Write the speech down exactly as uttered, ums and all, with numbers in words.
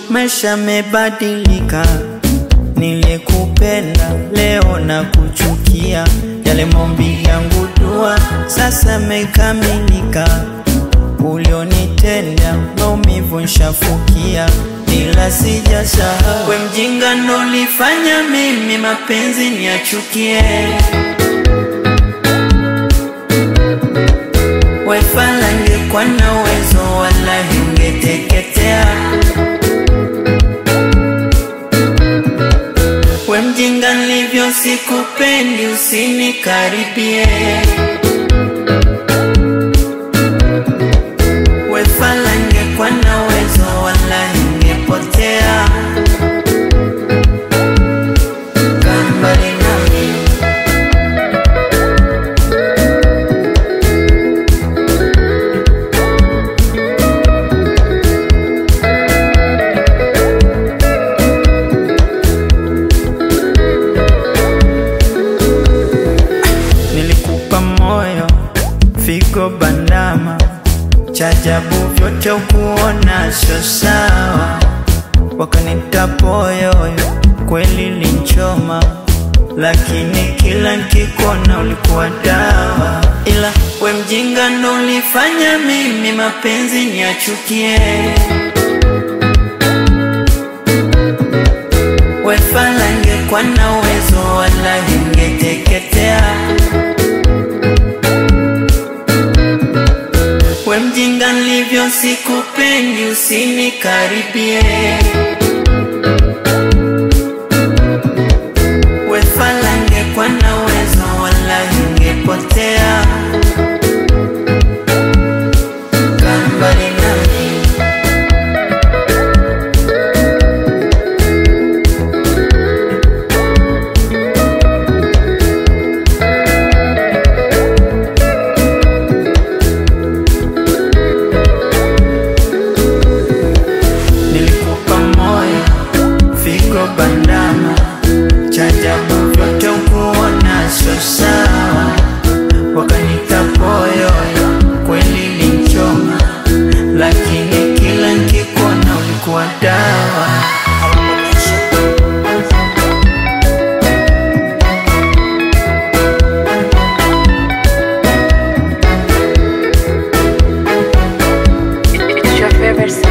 maisha mebadilika. Nilikupenda leo na kuchukia, yale maombi yangu dua sasa mekamilika. Ulionitenda maumivu nshafukia, ila sijasahau. We mjinga ndo ulifanya mimi mapenzi niachukie. We fala ngekuwa na uwezo wallahi ungeteketea. We mjinga nilivyo sikupendi usinikaribie. We fala ngekuwa na uwezo wallahi ungepotea. Kaa mbali nami. Nilikupa moyo, figo bandama, chajabu vyote ukuona sio sawa. Wakanita poyoyo, kweli linchoma, lakini kila nkikona ulikuwa dawa. Ila we mjinga ndo ulifanya mimi mapenzi niachukie. We fala ngekuwa na uwezo wallahi ungeteketea. We mjinga nilivyo sikupendi usinikaribie. We fala ngekuwa na uwezo wallahi ungepotea. Kaa mbali nami. Figo bandama, chajabu vyote ukuona sio sawa. Wakanita poyoyo, kweli linchoma, lakini kila nkikona ulikuwa dawa. It's your favorite song.